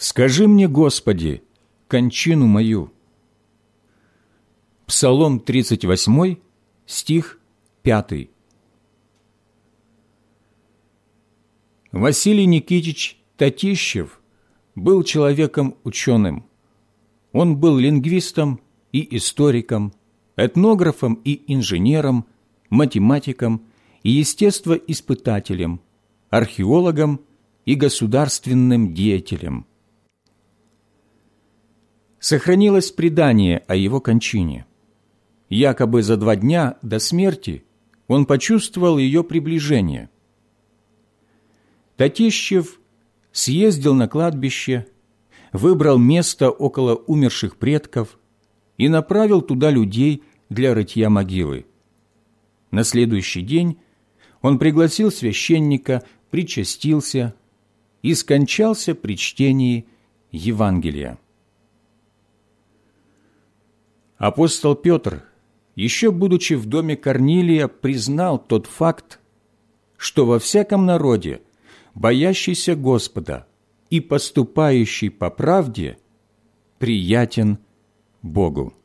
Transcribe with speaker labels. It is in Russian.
Speaker 1: Скажи мне, Господи, кончину мою». Псалом 38, стих 5. Василий Никитич Татищев был человеком ученым. Он был лингвистом и историком, этнографом и инженером, математиком и естествоиспытателем, археологом и государственным деятелем. Сохранилось предание о его кончине. Якобы за 2 дня до смерти он почувствовал ее приближение. Татищев съездил на кладбище, выбрал место около умерших предков и направил туда людей для рытья могилы. На следующий день он пригласил священника, причастился и скончался при чтении Евангелия. Апостол Петр, еще будучи в доме Корнилия, признал тот факт, что во всяком народе, боящийся Господа и поступающий по правде, приятен Богу.